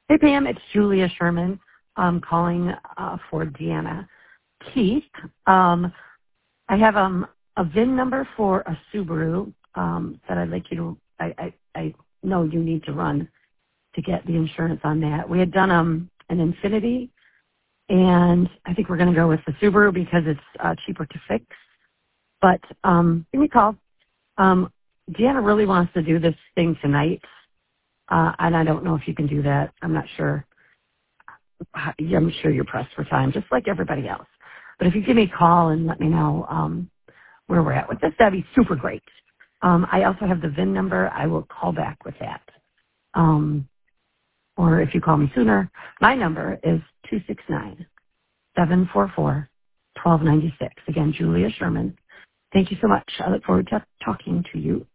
Hey, Pam, it's Julia Sherman. I'm calling for Deanna Keith. I have a VIN number for a Subaru that I'd like you to, I know you need to run to get the insurance on that. We had done an Infinity, and I think we're going to go with the Subaru because it's cheaper to fix. But give me a call. Deanna really wants to do this thing tonight, and I don't know if you can do that. I'm not sure. I'm sure you're pressed for time, just like everybody else. But if you give me a call and let me know where we're at with this, that'd be super great. I also have the VIN number. I will call back with that. Or if you call me sooner, my number is 269-744-1296. Again, Julia Sherman. Thank you so much. I look forward to talking to you